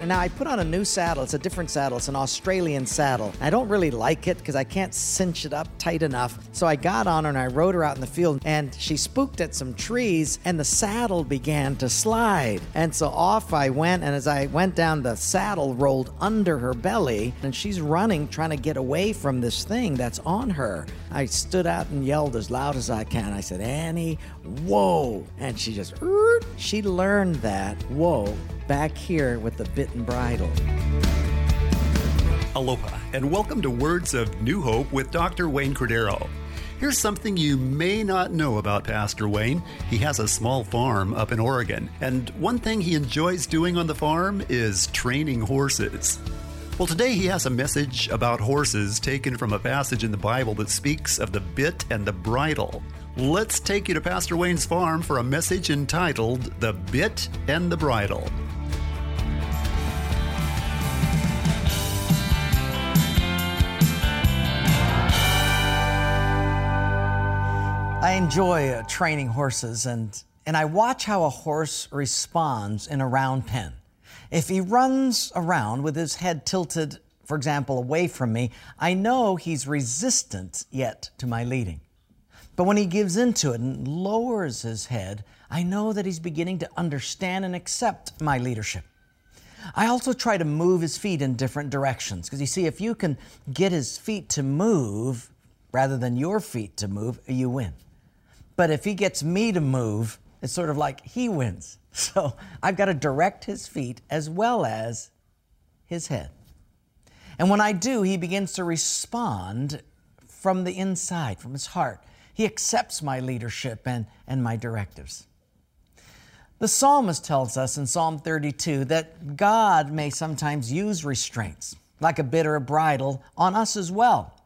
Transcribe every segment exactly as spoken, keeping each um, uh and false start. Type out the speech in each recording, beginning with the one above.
And now I put on a new saddle. It's a different saddle. It's an Australian saddle. I don't really like it because I can't cinch it up tight enough. So I got on her and I rode her out in the field, and she spooked at some trees and the saddle began to slide. And so off I went, and as I went down, the saddle rolled under her belly, and she's running, trying to get away from this thing that's on her. I stood out and yelled as loud as I can. I said, "Annie, whoa." And she just, she learned that, whoa, back here with the bit and bridle. Aloha, and welcome to Words of New Hope with Doctor Wayne Cordero. Here's something you may not know about Pastor Wayne. He has a small farm up in Oregon, and one thing he enjoys doing on the farm is training horses. Well, today he has a message about horses taken from a passage in the Bible that speaks of the bit and the bridle. Let's take you to Pastor Wayne's farm for a message entitled The Bit and the Bridle. I enjoy uh, training horses, and, and I watch how a horse responds in a round pen. If he runs around with his head tilted, for example, away from me, I know he's resistant yet to my leading. But when he gives into it and lowers his head, I know that he's beginning to understand and accept my leadership. I also try to move his feet in different directions, because you see, if you can get his feet to move rather than your feet to move, you win. But if he gets me to move, it's sort of like he wins. So I've got to direct his feet as well as his head. And when I do, he begins to respond from the inside, from his heart. He accepts my leadership and, and my directives. The psalmist tells us in Psalm thirty-two that God may sometimes use restraints, like a bit or a bridle, on us as well.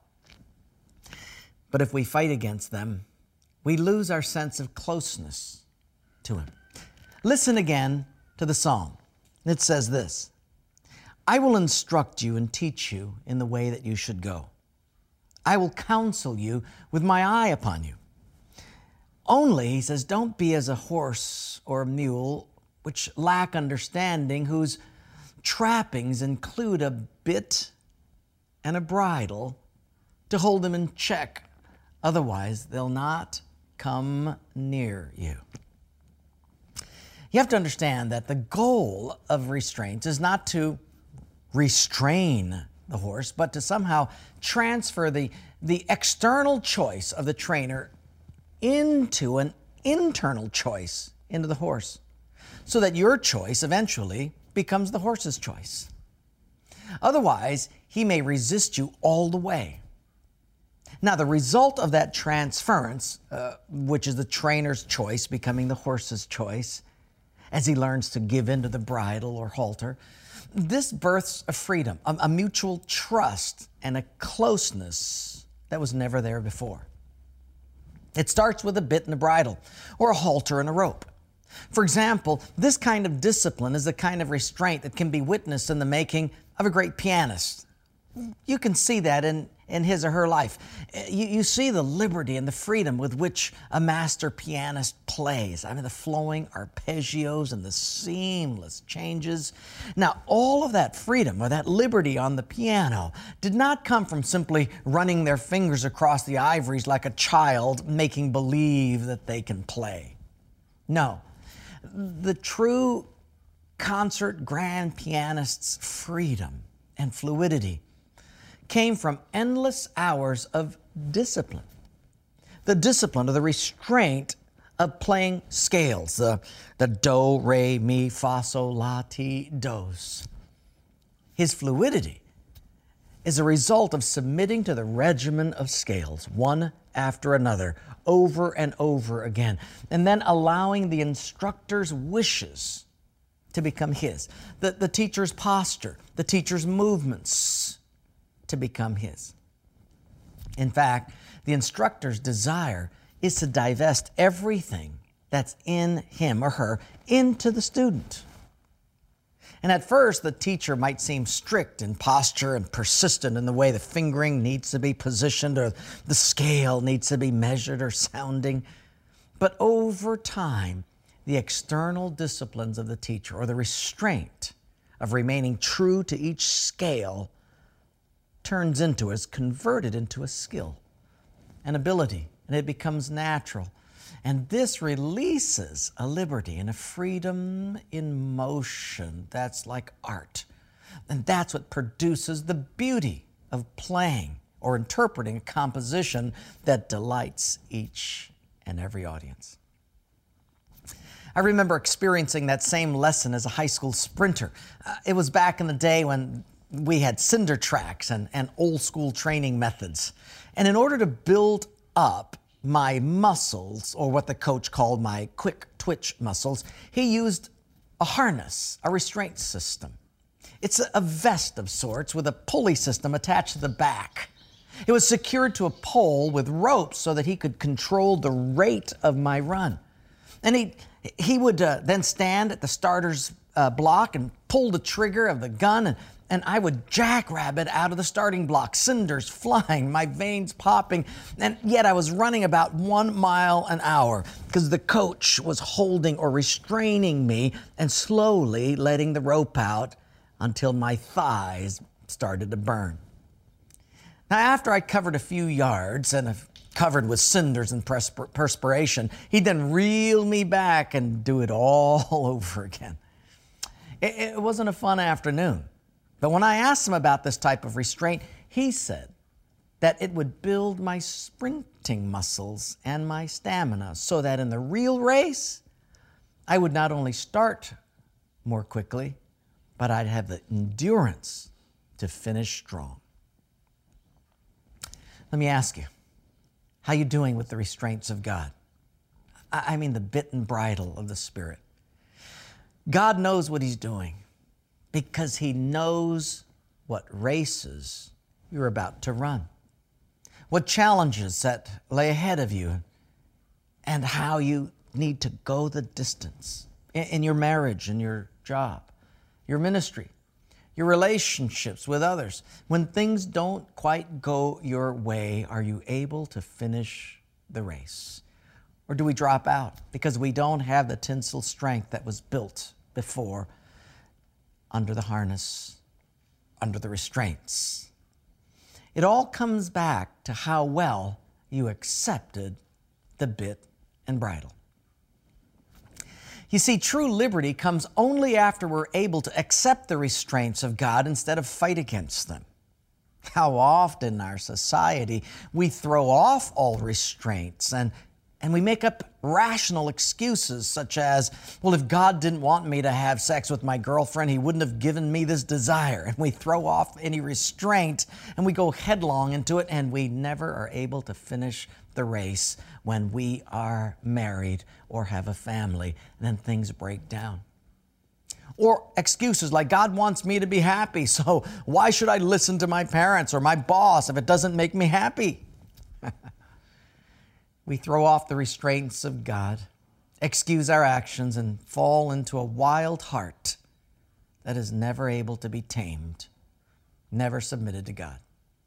But if we fight against them, we lose our sense of closeness to Him. Listen again to the psalm. It says this, "I will instruct you and teach you in the way that you should go. I will counsel you with my eye upon you." Only, he says, don't be as a horse or a mule which lack understanding, whose trappings include a bit and a bridle to hold them in check. Otherwise, they'll not come near you. You have to understand that the goal of restraints is not to restrain the horse, but to somehow transfer the, the external choice of the trainer into an internal choice into the horse, so that your choice eventually becomes the horse's choice. Otherwise, he may resist you all the way. Now, the result of that transference, uh, which is the trainer's choice becoming the horse's choice, as he learns to give into the bridle or halter, this births a freedom, a, a mutual trust, and a closeness that was never there before. It starts with a bit and a bridle, or a halter and a rope. For example, this kind of discipline is the kind of restraint that can be witnessed in the making of a great pianist. You can see that in, in his or her life. You, you see the liberty and the freedom with which a master pianist plays. I mean, the flowing arpeggios and the seamless changes. Now, all of that freedom or that liberty on the piano did not come from simply running their fingers across the ivories like a child making believe that they can play. No, the true concert grand pianist's freedom and fluidity came from endless hours of discipline. The discipline or the restraint of playing scales, the, the do, re, mi, fa, sol, la, ti, dos. His fluidity is a result of submitting to the regimen of scales, one after another, over and over again, and then allowing the instructor's wishes to become his, the, the teacher's posture, the teacher's movements to become his. In fact, the instructor's desire is to divest everything that's in him or her into the student. And at first, the teacher might seem strict in posture and persistent in the way the fingering needs to be positioned or the scale needs to be measured or sounding. But over time, the external disciplines of the teacher or the restraint of remaining true to each scale turns into, is converted into a skill, an ability, and it becomes natural. And this releases a liberty and a freedom in motion that's like art. And that's what produces the beauty of playing or interpreting a composition that delights each and every audience. I remember experiencing that same lesson as a high school sprinter. Uh, it was back in the day when we had cinder tracks and, and old school training methods. And in order to build up my muscles, or what the coach called my quick twitch muscles, he used a harness, a restraint system. It's a vest of sorts with a pulley system attached to the back. It was secured to a pole with ropes so that he could control the rate of my run. And he, he would uh, then stand at the starter's uh, block and pull the trigger of the gun, and, and I would jackrabbit out of the starting block, cinders flying, my veins popping, and yet I was running about one mile an hour because the coach was holding or restraining me and slowly letting the rope out until my thighs started to burn. Now, after I covered a few yards and covered with cinders and perspir- perspiration, he'd then reel me back and do it all over again. It, it wasn't a fun afternoon. But when I asked him about this type of restraint, he said that it would build my sprinting muscles and my stamina so that in the real race, I would not only start more quickly, but I'd have the endurance to finish strong. Let me ask you, how you doing with the restraints of God? I mean the bit and bridle of the Spirit. God knows what He's doing because He knows what races you're about to run, what challenges that lay ahead of you, and how you need to go the distance in your marriage, in your job, your ministry, your relationships with others. When things don't quite go your way, are you able to finish the race? Or do we drop out because we don't have the tensile strength that was built before under the harness, under the restraints? It all comes back to how well you accepted the bit and bridle. You see, true liberty comes only after we're able to accept the restraints of God instead of fight against them. How often in our society we throw off all restraints and, and we make up rational excuses such as, well, if God didn't want me to have sex with my girlfriend, He wouldn't have given me this desire. And we throw off any restraint and we go headlong into it, and we never are able to finish the race when we are married or have a family. Then things break down. Or excuses like, God wants me to be happy, so why should I listen to my parents or my boss if it doesn't make me happy? We throw off the restraints of God, excuse our actions, and fall into a wild heart that is never able to be tamed, never submitted to God.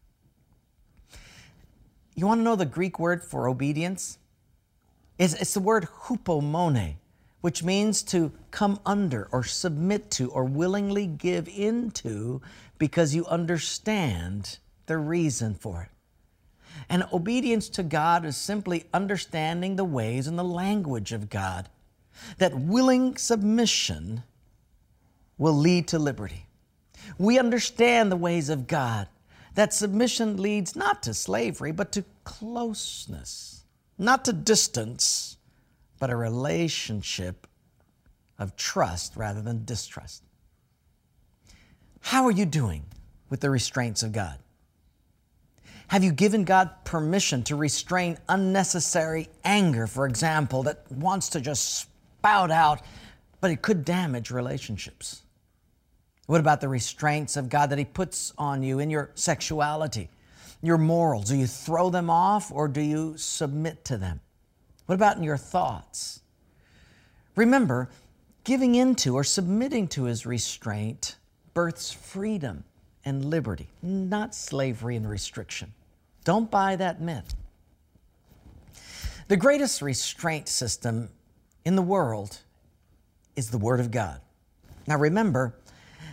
You want to know the Greek word for obedience? It's, it's the word hupomone, which means to come under or submit to or willingly give into because you understand the reason for it. And obedience to God is simply understanding the ways and the language of God. That willing submission will lead to liberty. We understand the ways of God. That submission leads not to slavery, but to closeness. Not to distance, but a relationship of trust rather than distrust. How are you doing with the restraints of God? Have you given God permission to restrain unnecessary anger, for example, that wants to just spout out, but it could damage relationships? What about the restraints of God that He puts on you in your sexuality, your morals? Do you throw them off or do you submit to them? What about in your thoughts? Remember, giving into or submitting to His restraint births freedom and liberty, not slavery and restriction. Don't buy that myth. The greatest restraint system in the world is the Word of God. Now remember,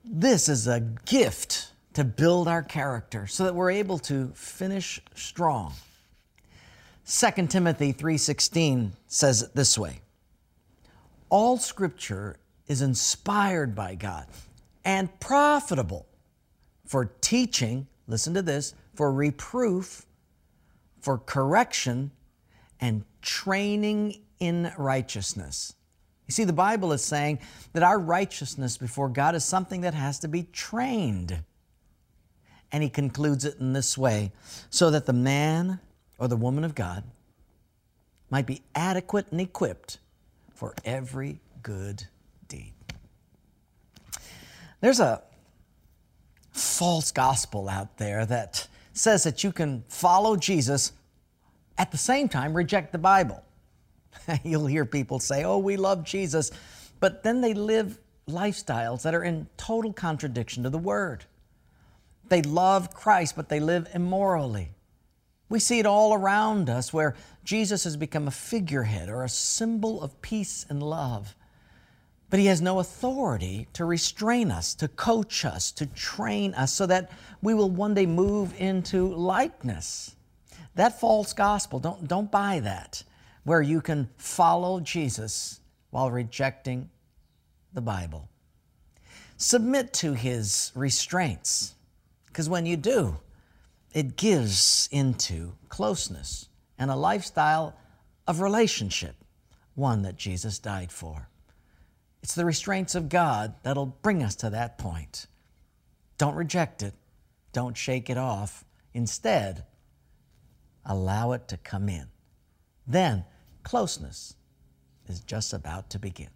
This is a gift to build our character so that we're able to finish strong. Second Timothy three sixteen says it this way: all Scripture is inspired by God and profitable for teaching, listen to this, for reproof, for correction, and training in righteousness. You see, the Bible is saying that our righteousness before God is something that has to be trained. And he concludes it in this way: so that the man or the woman of God might be adequate and equipped for every good deed. There's a false gospel out there that says that you can follow Jesus at the same time reject the Bible. You'll hear people say, oh, we love Jesus, but then they live lifestyles that are in total contradiction to the Word. They love Christ, but they live immorally. We see it all around us where Jesus has become a figurehead or a symbol of peace and love. But he has no authority to restrain us, to coach us, to train us so that we will one day move into likeness. That false gospel, don't, don't buy that, where you can follow Jesus while rejecting the Bible. Submit to his restraints, because when you do, it gives into closeness and a lifestyle of relationship, one that Jesus died for. It's the restraints of God that'll bring us to that point. Don't reject it. Don't shake it off. Instead, allow it to come in. Then, closeness is just about to begin.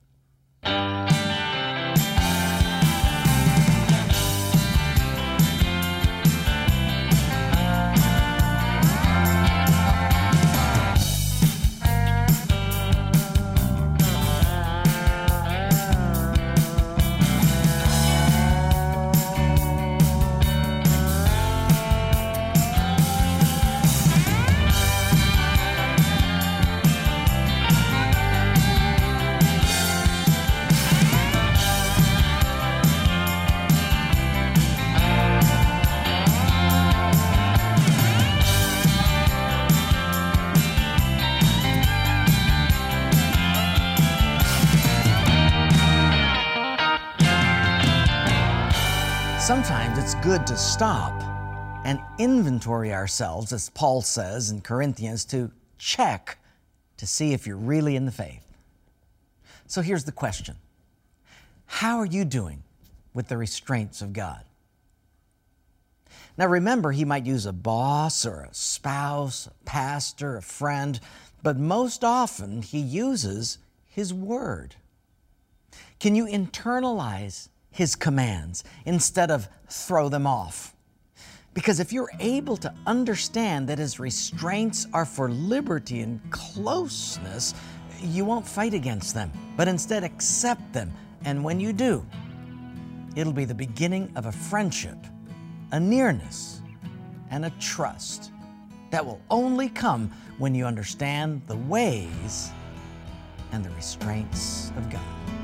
Sometimes it's good to stop and inventory ourselves, as Paul says in Corinthians, to check to see if you're really in the faith. So here's the question: how are you doing with the restraints of God? Now remember, he might use a boss or a spouse, a pastor, a friend, but most often he uses his word. Can you internalize his commands instead of throw them off? Because if you're able to understand that his restraints are for liberty and closeness, you won't fight against them, but instead accept them. And when you do, it'll be the beginning of a friendship, a nearness, and a trust that will only come when you understand the ways and the restraints of God.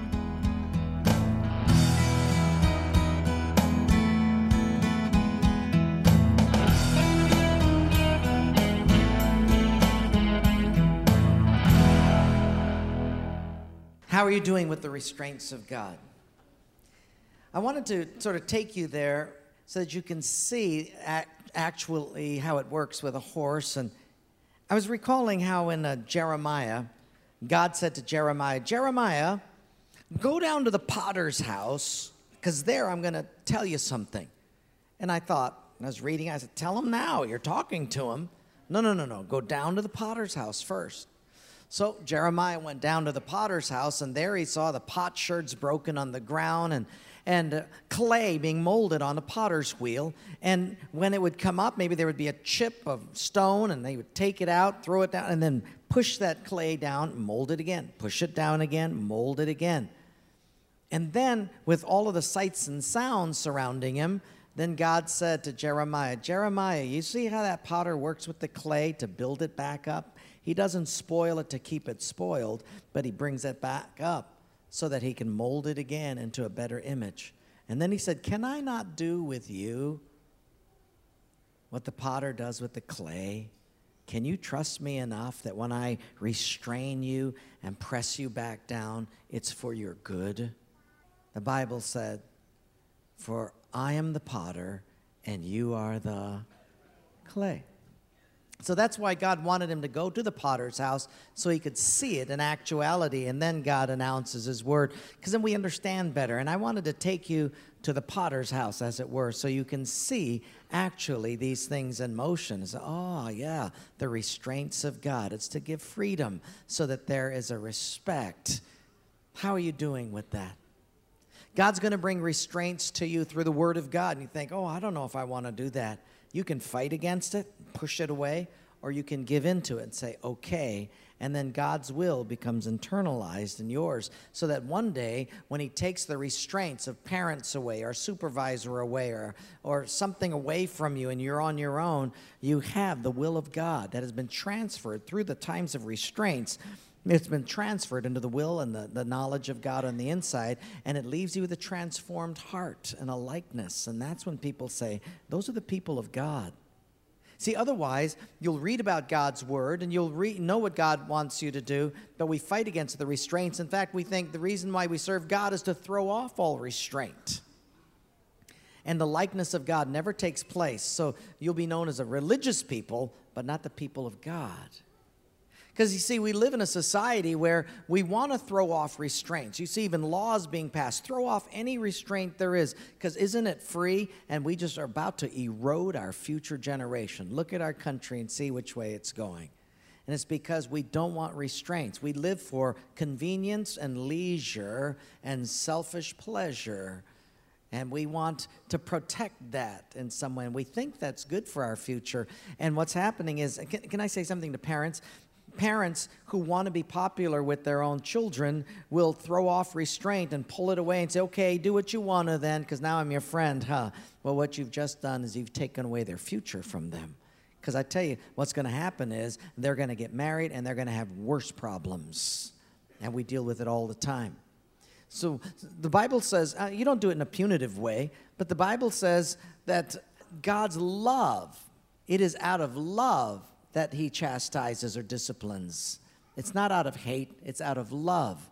How are you doing with the restraints of God? I wanted to sort of take you there so that you can see actually how it works with a horse. And I was recalling how in uh, Jeremiah, God said to Jeremiah, Jeremiah, go down to the potter's house, because there I'm going to tell you something. And I thought, I was reading, I said, tell him now, you're talking to him. No, no, no, no, go down to the potter's house first. So Jeremiah went down to the potter's house, and there he saw the potsherds broken on the ground and, and uh, clay being molded on the potter's wheel. And when it would come up, maybe there would be a chip of stone, and they would take it out, throw it down, and then push that clay down, mold it again, push it down again, mold it again. And then with all of the sights and sounds surrounding him, then God said to Jeremiah, Jeremiah, you see how that potter works with the clay to build it back up? He doesn't spoil it to keep it spoiled, but he brings it back up so that he can mold it again into a better image. And then he said, can I not do with you what the potter does with the clay? Can you trust me enough that when I restrain you and press you back down, it's for your good? The Bible said, for I am the potter and you are the clay. So that's why God wanted him to go to the potter's house so he could see it in actuality, and then God announces his word, because then we understand better. And I wanted to take you to the potter's house, as it were, so you can see actually these things in motion. It's, oh, yeah, the restraints of God. It's to give freedom so that there is a respect. How are you doing with that? God's going to bring restraints to you through the word of God, and you think, oh, I don't know if I want to do that. You can fight against it, push it away, or you can give into it and say, okay, and then God's will becomes internalized in yours, so that one day when he takes the restraints of parents away, or supervisor away, or, or something away from you and you're on your own, you have the will of God that has been transferred through the times of restraints. It's been transferred into the will and the, the knowledge of God on the inside, and it leaves you with a transformed heart and a likeness. And that's when people say, those are the people of God. See, otherwise, you'll read about God's word, and you'll re- know what God wants you to do, but we fight against the restraints. In fact, we think the reason why we serve God is to throw off all restraint. And the likeness of God never takes place. So you'll be known as a religious people, but not the people of God. Because, you see, we live in a society where we want to throw off restraints. You see even laws being passed. Throw off any restraint there is, because isn't it free? And we just are about to erode our future generation. Look at our country and see which way it's going. And it's because we don't want restraints. We live for convenience and leisure and selfish pleasure. And we want to protect that in some way. And we think that's good for our future. And what's happening is, can, can I say something to parents? Parents who want to be popular with their own children will throw off restraint and pull it away and say, okay, do what you want to then, because now I'm your friend, huh? Well, what you've just done is you've taken away their future from them. Because I tell you, what's going to happen is they're going to get married and they're going to have worse problems. And we deal with it all the time. So the Bible says, uh, you don't do it in a punitive way, but the Bible says that God's love, it is out of love that he chastises or disciplines. It's not out of hate, it's out of love,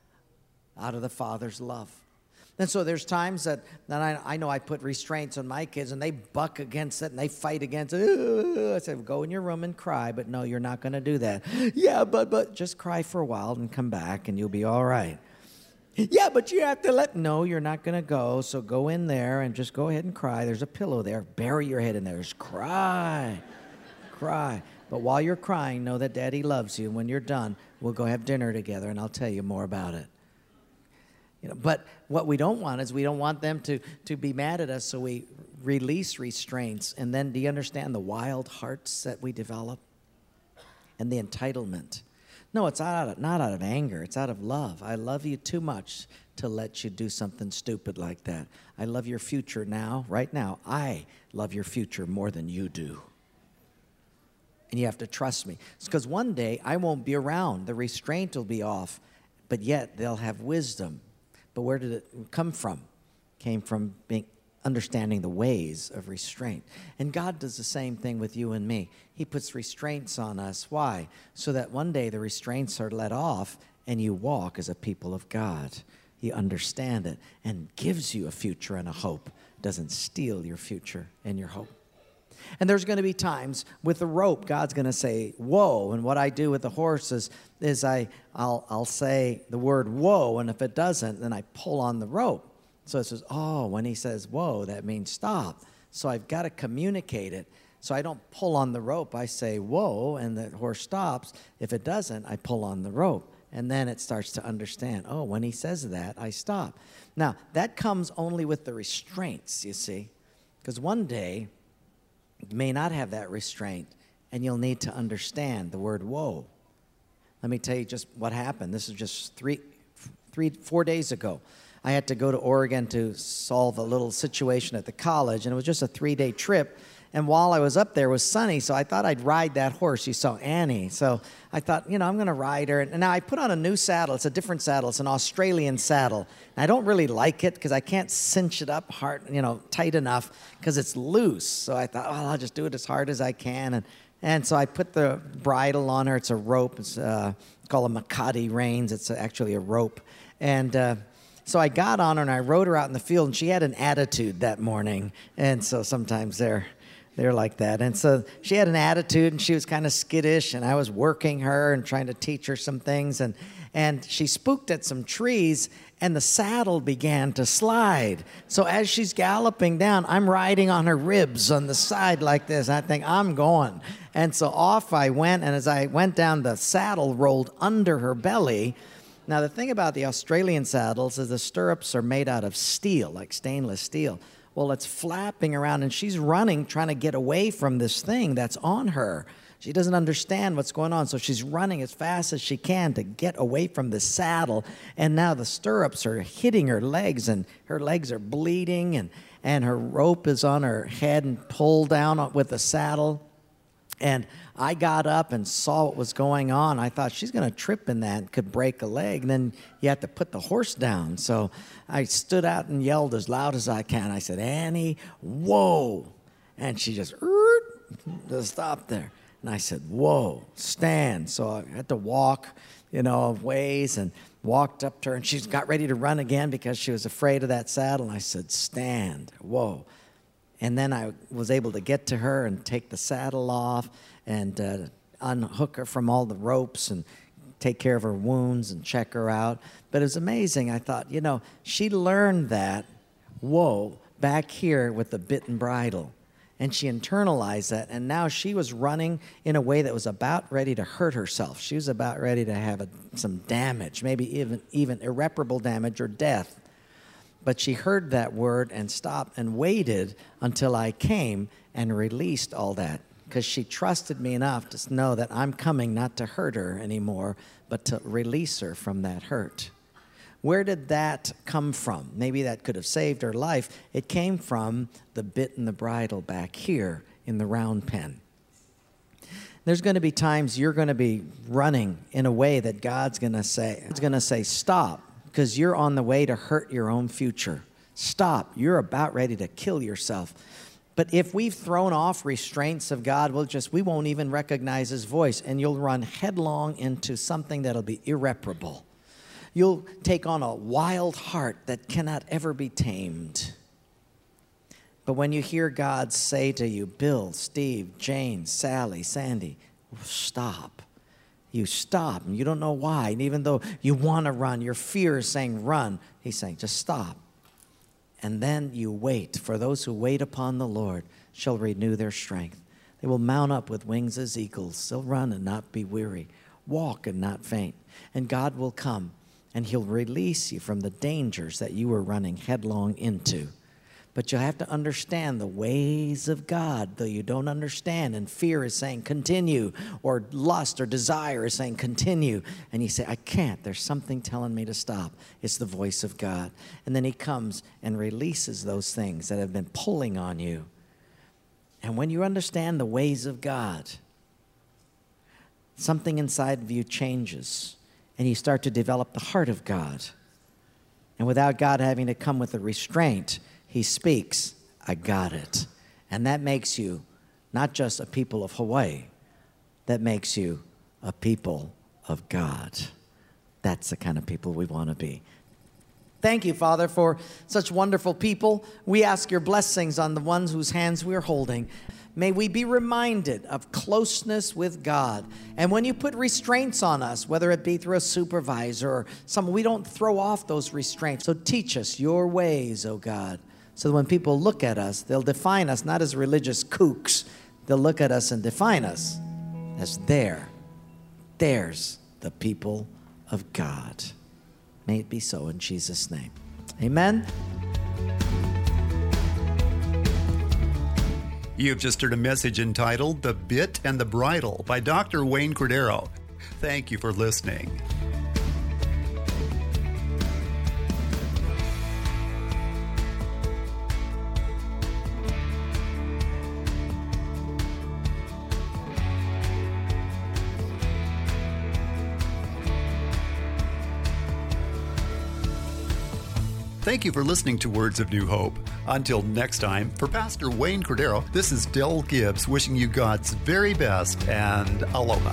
out of the Father's love. And so there's times that, that I, I know I put restraints on my kids, and they buck against it, and they fight against it. Ugh. I said, go in your room and cry, but no, you're not going to do that. Yeah, but but just cry for a while and come back, and you'll be all right. Yeah, but you have to let, no, you're not going to go, so go in there and just go ahead and cry. There's a pillow there. Bury your head in there. Just cry. Cry. But while you're crying, know that Daddy loves you. When you're done, we'll go have dinner together, and I'll tell you more about it. You know, but what we don't want is we don't want them to, to be mad at us, so we release restraints. And then do you understand the wild hearts that we develop? And the entitlement. No, it's not out of, not out of anger. It's out of love. I love you too much to let you do something stupid like that. I love your future now, right now. I love your future more than you do. And you have to trust me. It's because one day I won't be around. The restraint will be off, but yet they'll have wisdom. But where did it come from? It came from being, understanding the ways of restraint. And God does the same thing with you and me. He puts restraints on us. Why? So that one day the restraints are let off and you walk as a people of God. You understand it and gives you a future and a hope. Doesn't steal your future and your hope. And there's going to be times with the rope, God's going to say, whoa. And what I do with the horse is, is I, I'll, I'll say the word whoa. And if it doesn't, then I pull on the rope. So it says, oh, when he says whoa, that means stop. So I've got to communicate it. So I don't pull on the rope. I say whoa, and the horse stops. If it doesn't, I pull on the rope. And then it starts to understand, oh, when he says that, I stop. Now, that comes only with the restraints, you see. Because one day, you may not have that restraint, and you'll need to understand the word whoa. Let me tell you just what happened. This is just three, three, four days ago. I had to go to Oregon to solve a little situation at the college, and it was just a three-day trip. And while I was up there, it was sunny, so I thought I'd ride that horse. You saw Annie. So I thought, you know, I'm going to ride her. And now I put on a new saddle. It's a different saddle. It's an Australian saddle. And I don't really like it because I can't cinch it up hard, you know, tight enough because it's loose. So I thought, well, I'll just do it as hard as I can. And and so I put the bridle on her. It's a rope. It's uh, called a Makati reins. It's actually a rope. And uh, so I got on her and I rode her out in the field. And she had an attitude that morning. And so sometimes they're... They're like that. And so she had an attitude, and she was kind of skittish, and I was working her and trying to teach her some things. And, and she spooked at some trees, and the saddle began to slide. So as she's galloping down, I'm riding on her ribs on the side like this. I think, I'm going. And so off I went, and as I went down, the saddle rolled under her belly. Now, the thing about the Australian saddles is the stirrups are made out of steel, like stainless steel. Well, it's flapping around, and she's running, trying to get away from this thing that's on her. She doesn't understand what's going on, so she's running as fast as she can to get away from the saddle. And now the stirrups are hitting her legs, and her legs are bleeding, and, and her rope is on her head and pulled down with the saddle. And I got up and saw what was going on. I thought, she's going to trip in that and could break a leg. And then you have to put the horse down. So I stood out and yelled as loud as I can. I said, Annie, whoa. And she just, just stopped there. And I said, whoa, stand. So I had to walk, you know, a ways and walked up to her. And she got ready to run again because she was afraid of that saddle. And I said, stand, whoa. And then I was able to get to her and take the saddle off and uh, unhook her from all the ropes and take care of her wounds and check her out. But it was amazing. I thought, you know, she learned that, whoa, back here with the bit and bridle. And she internalized that. And now she was running in a way that was about ready to hurt herself. She was about ready to have a, some damage, maybe even, even irreparable damage or death. But she heard that word and stopped and waited until I came and released all that, because she trusted me enough to know that I'm coming not to hurt her anymore, but to release her from that hurt. Where did that come from? Maybe that could have saved her life. It came from the bit and the bridle back here in the round pen. There's going to be times you're going to be running in a way that God's going to say, God's going to say, stop. Because you're on the way to hurt your own future. Stop. You're about ready to kill yourself. But if we've thrown off restraints of God, we'll just, we won't even recognize his voice, and you'll run headlong into something that'll be irreparable. You'll take on a wild heart that cannot ever be tamed. But when you hear God say to you, Bill, Steve, Jane, Sally, Sandy, stop. You stop, and you don't know why. And even though you want to run, your fear is saying run. He's saying just stop. And then you wait. For those who wait upon the Lord shall renew their strength. They will mount up with wings as eagles. They'll run and not be weary, walk and not faint. And God will come, and he'll release you from the dangers that you were running headlong into. But you'll have to understand the ways of God, though you don't understand. And fear is saying, continue. Or lust or desire is saying, continue. And you say, I can't. There's something telling me to stop. It's the voice of God. And then he comes and releases those things that have been pulling on you. And when you understand the ways of God, something inside of you changes. And you start to develop the heart of God. And without God having to come with a restraint, he speaks, I got it. And that makes you not just a people of Hawaii. That makes you a people of God. That's the kind of people we want to be. Thank you, Father, for such wonderful people. We ask your blessings on the ones whose hands we are holding. May we be reminded of closeness with God. And when you put restraints on us, whether it be through a supervisor or someone, we don't throw off those restraints. So teach us your ways, oh God. So that when people look at us, they'll define us not as religious kooks. They'll look at us and define us as there. There's the people of God. May it be so in Jesus' name. Amen. You've just heard a message entitled The Bit and the Bridle by Doctor Wayne Cordeiro. Thank you for listening. Thank you for listening to Words of New Hope. Until next time, for Pastor Wayne Cordero, this is Del Gibbs wishing you God's very best and aloha.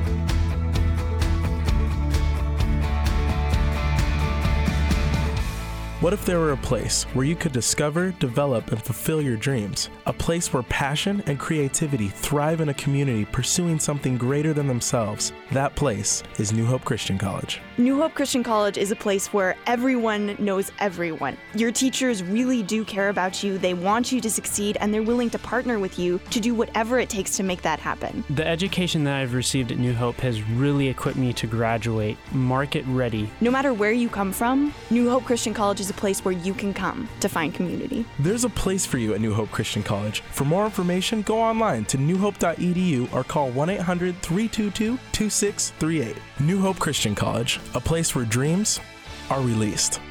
What if there were a place where you could discover, develop, and fulfill your dreams? A place where passion and creativity thrive in a community pursuing something greater than themselves. That place is New Hope Christian College. New Hope Christian College is a place where everyone knows everyone. Your teachers really do care about you, they want you to succeed, and they're willing to partner with you to do whatever it takes to make that happen. The education that I've received at New Hope has really equipped me to graduate market ready. No matter where you come from, New Hope Christian College is a place where you can come to find community. There's a place for you at New Hope Christian College. For more information, go online to new hope dot e d u or call one eight hundred, three two two, two six three eight. New Hope Christian College, a place where dreams are released.